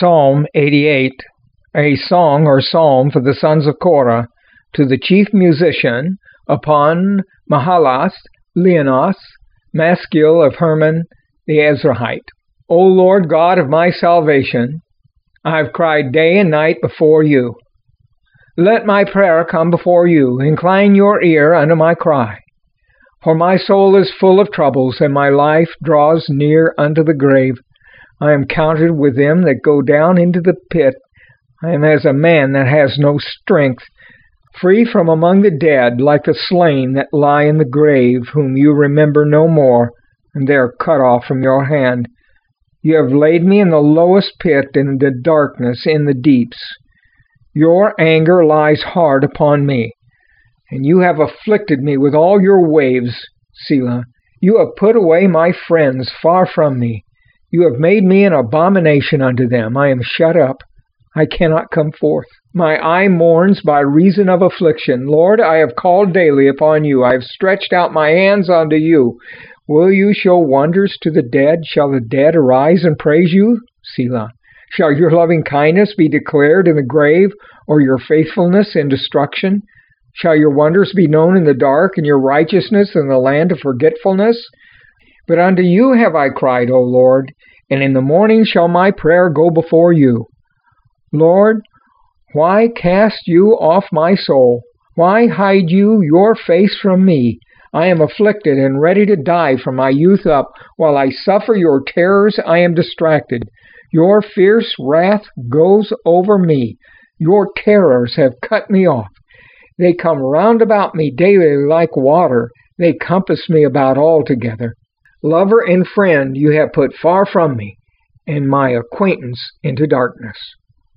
Psalm 88, a song or psalm for the sons of Korah, to the chief musician, upon Mahalath, Leanos, Maskil of Herman the Ezrahite. O Lord God of my salvation, I have cried day and night before you. Let my prayer come before you. Incline your ear unto my cry. For my soul is full of troubles, and my life draws near unto the grave. I am counted with them that go down into the pit. I am as a man that has no strength, free from among the dead, like the slain that lie in the grave, whom you remember no more, and they are cut off from your hand. You have laid me in the lowest pit, in the darkness, in the deeps. Your anger lies hard upon me, and you have afflicted me with all your waves, Selah. You have put away my friends far from me. You have made me an abomination unto them. I am shut up. I cannot come forth. My eye mourns by reason of affliction. Lord, I have called daily upon you. I have stretched out my hands unto you. Will you show wonders to the dead? Shall the dead arise and praise you? Selah. Shall your loving kindness be declared in the grave, or your faithfulness in destruction? Shall your wonders be known in the dark, and your righteousness in the land of forgetfulness? But unto you have I cried, O Lord, and in the morning shall my prayer go before you. Lord, why cast you off my soul? Why hide you your face from me? I am afflicted and ready to die from my youth up. While I suffer your terrors, I am distracted. Your fierce wrath goes over me. Your terrors have cut me off. They come round about me daily like water. They compass me about altogether. Lover and friend you have put far from me, and my acquaintance into darkness.